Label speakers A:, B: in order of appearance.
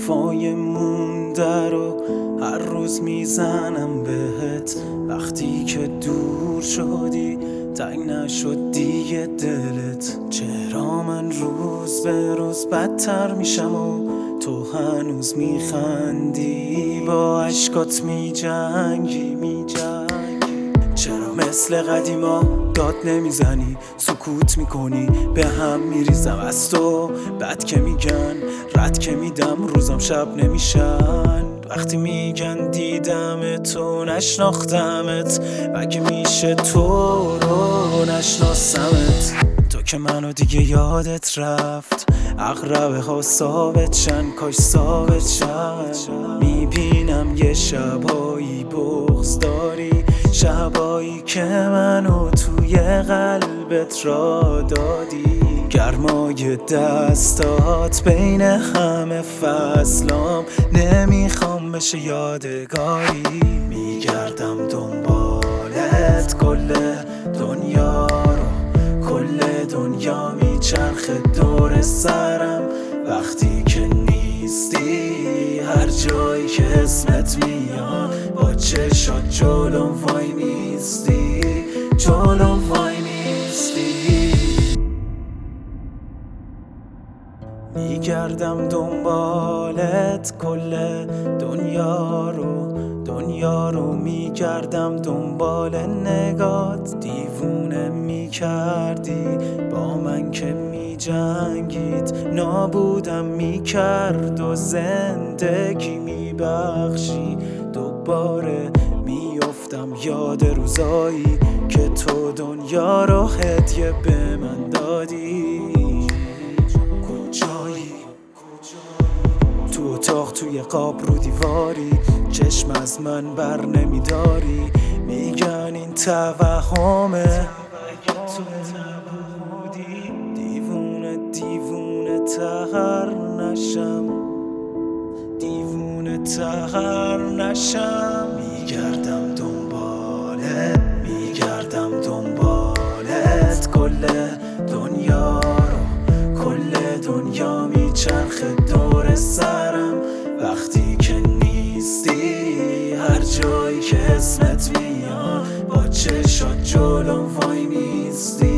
A: حرفای مونده رو هر روز میزنم بهت. وقتی که دور شدی تنگ نشد دیگه دلت. چرا من روز به روز بدتر میشم و تو هنوز میخندی، با عشقات میجنگی. چرا مثل قدیما داد نمیزنی، سکوت میکنی، به هم میریزم از تو. بد که میگن رد که میدم، روزم شب نمیشن وقتی میگن دیدم تو نشناختمت. مگه میشه تو رو نشناسمت؟ تو که منو دیگه یادت رفت، اقربه ها ثابت شن، کاش ثابت شن. میبینم یه شبایی بغض داری، شبایی که منو توی قلبت را دادی. گرمای دستات بین همه فصلام، نمیخوام بشه یادگاری. میگردم دنبالت کل دنیا رو، کل دنیا میچرخه دور سرم. وقتی که نیستی هر جایی که اسمت میاد، با چشات جلوم وای میستی، جلوم وای میستی. میگردم دنبالت کل دنیا رو میگردم دنبال نگات. دیوونه میکردی با من که میجنگید، نابودم میکرد و زندگی میبخشی. دوباره میافتم یاد روزایی که تو دنیا رو هدیه به من دادی. کجایی؟ تو اتاق توی قاب رو دیواری، چشم از من بر نمیداری. میگن این توهمه، دیوونه تر نشم، دیوونه تر نشم. میگردم دنبالت کل دنیا رو، کل دنیا میچرخه دور سرم. وقتی که نیستی هر جایی که اسمت میاد، با چشات جلوم وای میستی.